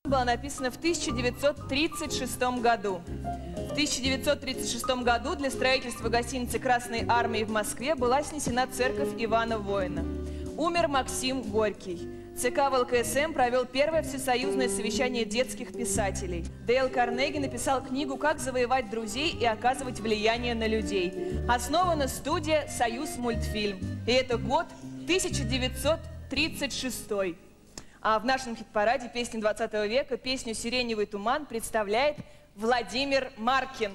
была написана в 1936 году. В 1936 году для строительства гостиницы Красной Армии в Москве была снесена церковь Ивана Воина. Умер Максим Горький. ЦК ВЛКСМ провел первое всесоюзное совещание детских писателей. Дейл Карнеги написал книгу «Как завоевать друзей и оказывать влияние на людей». Основана студия «Союз мультфильм». И это год 1936. А в нашем хит-параде песни 20 века песню «Сиреневый туман» представляет Владимир Маркин.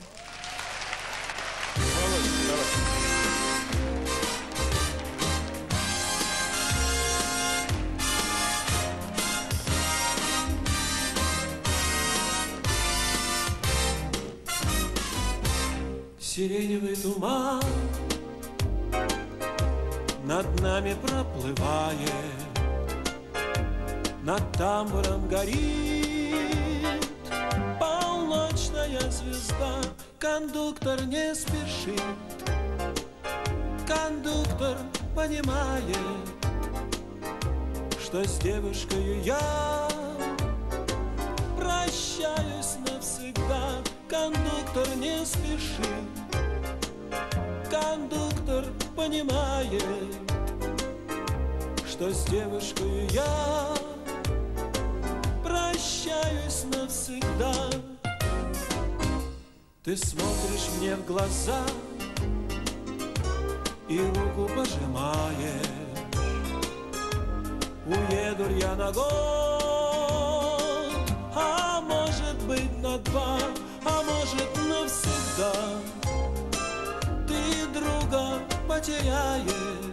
Сиреневый туман над нами проплывает, над тамбуром горит полночная звезда. Кондуктор не спешит, кондуктор понимает, что с девушкой я прощаюсь навсегда. Кондуктор не спешит, кондуктор понимает, что с девушкой я прощаюсь навсегда. Ты смотришь мне в глаза и руку пожимаешь. Уеду я на год, а может быть на 2, а может навсегда. Ты друга потеряешь.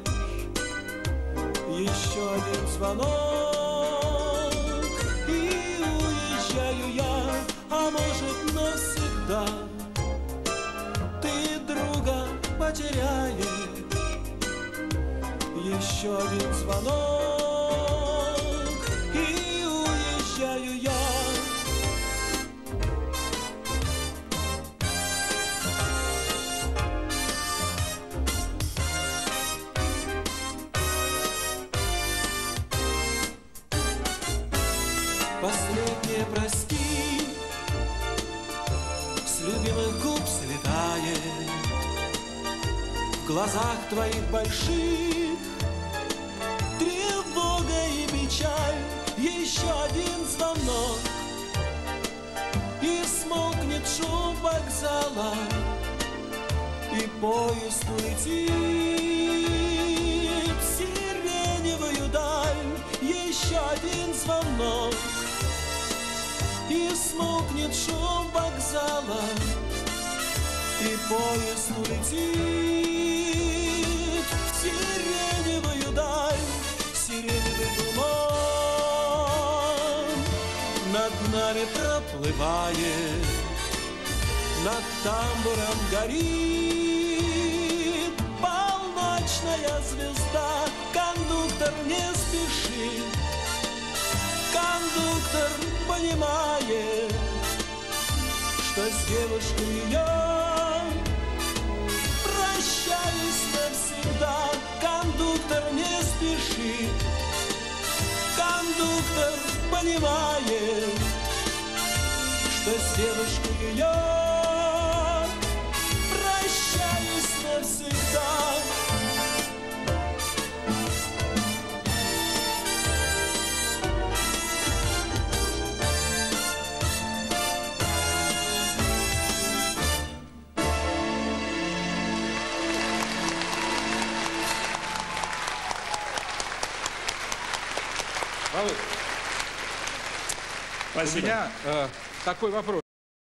Еще один звонок и уезжаю я, а может навсегда. Ты друга потеряешь. Еще один звонок и уезжаю я. Последнее прости с любимых губ слетает. В глазах твоих больших тревога и печаль. Еще один звонок и смолкнет шум вокзала, и поезд улетит в сиреневую даль. Еще один звонок и смолкнет шум вокзала, и поезд улетит в сиреневую даль. Сиреневый туман над нами проплывает, над тамбуром горит полночная звезда. Кондуктор не спешит, кондуктор понимает, что с девушкой я прощаюсь навсегда. Кондуктор не спешит, кондуктор понимает, что с девушкой я прощаюсь навсегда. У меня такой вопрос.